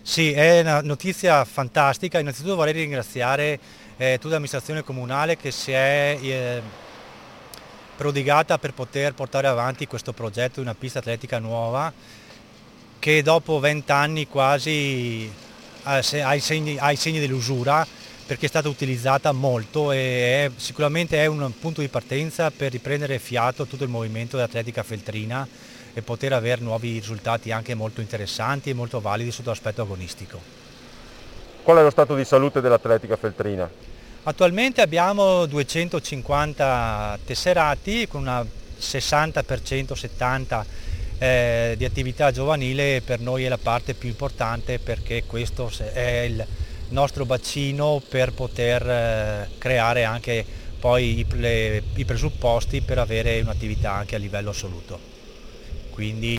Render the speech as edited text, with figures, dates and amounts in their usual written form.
Sì, è una notizia fantastica. Innanzitutto vorrei ringraziare tutta l'amministrazione comunale che si è prodigata per poter portare avanti questo progetto di una pista atletica nuova che dopo 20 anni quasi ha i segni dell'usura perché è stata utilizzata molto e sicuramente è un punto di partenza per riprendere fiato tutto il movimento dell'atletica feltrina e poter avere nuovi risultati anche molto interessanti e molto validi sotto l'aspetto agonistico. Qual è lo stato di salute dell'atletica feltrina? Attualmente abbiamo 250 tesserati con una 60% 70% di attività giovanile. Per noi è la parte più importante perché questo è il nostro bacino per poter creare anche poi i presupposti per avere un'attività anche a livello assoluto. Quindi